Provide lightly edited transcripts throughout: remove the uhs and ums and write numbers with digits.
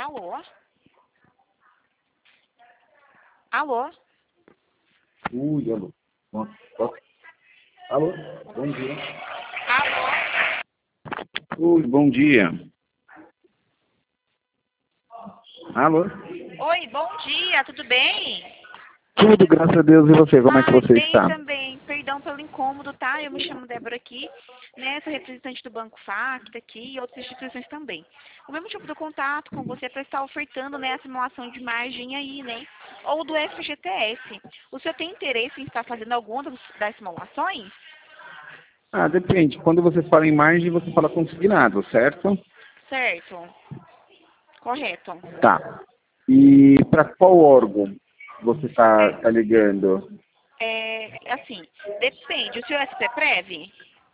Alô? Alô? Alô. Alô, bom dia. Alô? Bom dia. Alô? Oi, bom dia, tudo bem? Tudo, graças a Deus. E você, como é que você Bem está? também. Perdão pelo incômodo, tá? Eu me chamo Débora aqui, né? Sou representante do Banco Facta aqui e outras instituições também. O meu motivo do contato com você é para estar ofertando, né, a simulação de margem aí, né? Ou do FGTS. O senhor tem interesse em estar fazendo alguma das simulações? Ah, depende. Quando você fala em margem, você fala consignado, certo? Certo. Correto. Tá. E para qual órgão você tá ligando? Assim, depende. O senhor é CPPREV?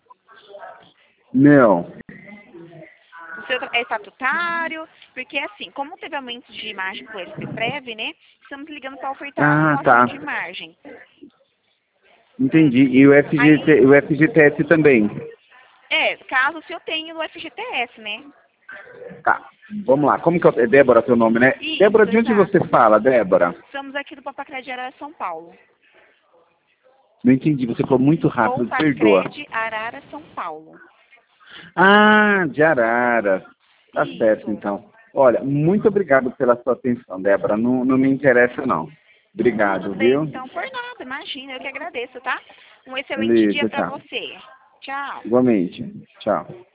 Não. O senhor é estatutário? Porque, assim, como teve aumento de margem com o SPPREV, né? Estamos ligando para ofertar a Ah, simulação tá. de margem. Entendi. E o Aí, o FGTS também? caso o senhor tenha no FGTS, né? Tá. Vamos lá. Como que é Débora, teu nome, né? Débora, Isso, de onde você exato. fala, Débora? Estamos aqui do Papacred Arara, São Paulo. Não entendi. Você falou muito rápido. Perdoa. Papacred Arara, São Paulo. Ah, de Arara. Tá certo, Isso. então. Olha, muito obrigado pela sua atenção, Débora. Não me interessa, não. Tudo Obrigado, bem, viu? então. Por nada, imagina. Eu que agradeço, tá? Um excelente dia Beleza, para tchau. você. Tchau. Igualmente. Tchau.